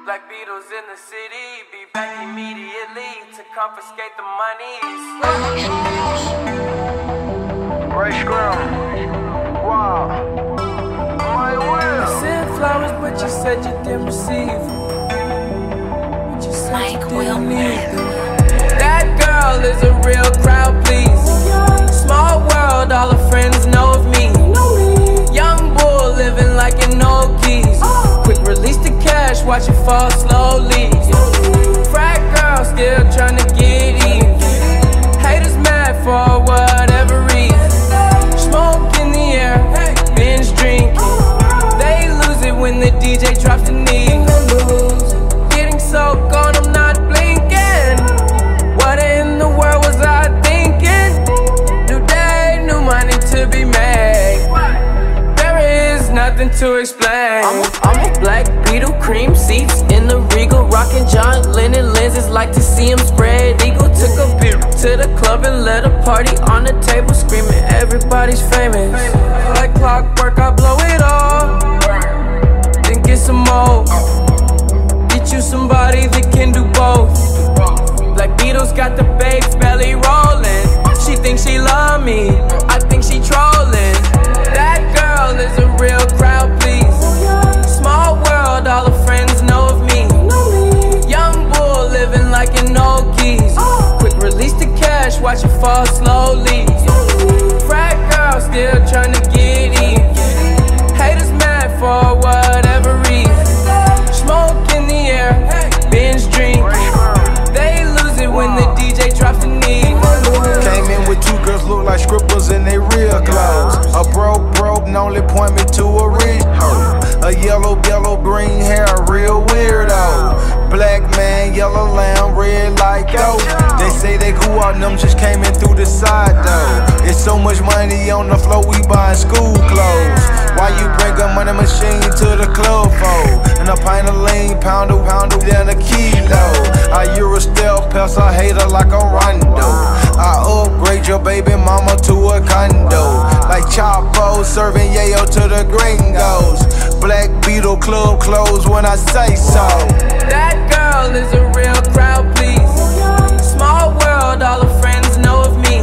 Black Beatles in the city, be back immediately to confiscate the monies. Ray Scrum. Wow. My will. I sent flowers, but you said you didn't receive them. But you said you didn't need them. That girl is a real crowd pleaser. Small world, all her friends know of me. Young bull living like an old geese. Quick release the cash, watch it fall slowly. Frat girl still trying to get even. Haters mad for whatever reason. Smoke in the air, binge drinking. They lose it when the DJ drops the knee. Getting so gone, I'm not blinking. What in the world was I thinking? New day, new money to be made. There is nothing to explain. I'm a Black Beetle, cream seats in the Regal, rocking John Lennon lenses, like to see him spread eagle. Took a beer to the club and let a party on the table, screaming everybody's famous. Like clockwork, I blow it all, then get some more. Get you somebody that can do both. Black Beatles got the babes belly rolling. She thinks she love me, I think she trolling. That girl is a real crowd pleaser. Small world, all her friends know of me. Young bull living like an old geese. Quick release the cash, watch it fall slowly. Frat girl still trying to get in. Haters mad for whatever reason. Smoke in the air, binge drinking. They lose it when the DJ drops the knee. Came in with two girls look like scribbles in their real clothes. A broke only point me to a rich hoe. A yellow green hair, real weirdo. Black man, yellow lamb, red like dope. They say they grew out, them just came in through the side though. It's so much money on the floor, we buying school clothes. Why you bring a money machine to the club for? And a pint of lean, pound down a kilo. I Euro stealth, pass a hater like a rondo. I upgrade your baby mama to a condo. Like Chapo, serving yayo to the gringos. Black Beetle club closed when I say so. That girl is a real crowd pleaser. Small world, all her friends know of me.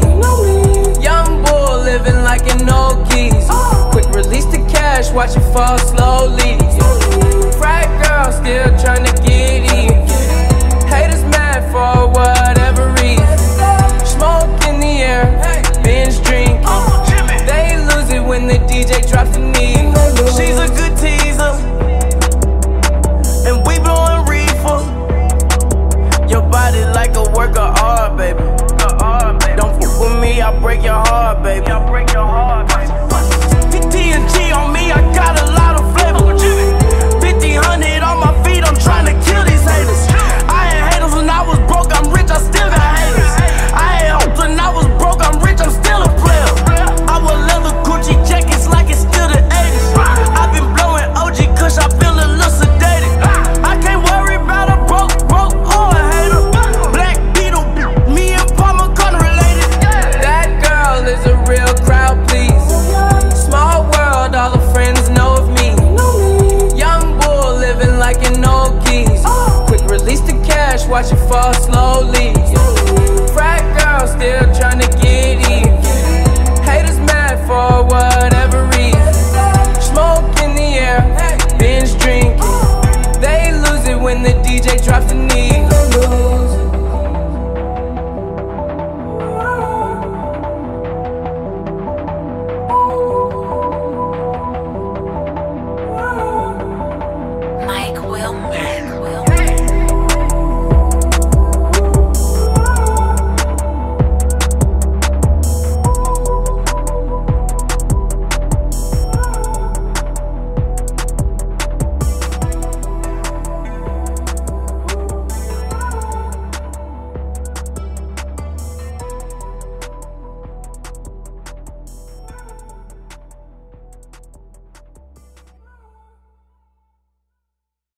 Young bull living like an old geese. Quick release the cash, watch it fall slowly. Frat girl still trying to get in. Haters mad for whatever reason. Smoke in the air, binge drinking. They lose it when the DJ drops the knee. She's a good teaser, and we blowing reefer. Your body like a work of art, baby. Don't fuck with me, I'll break your heart, baby. TNG on me, I got a lot.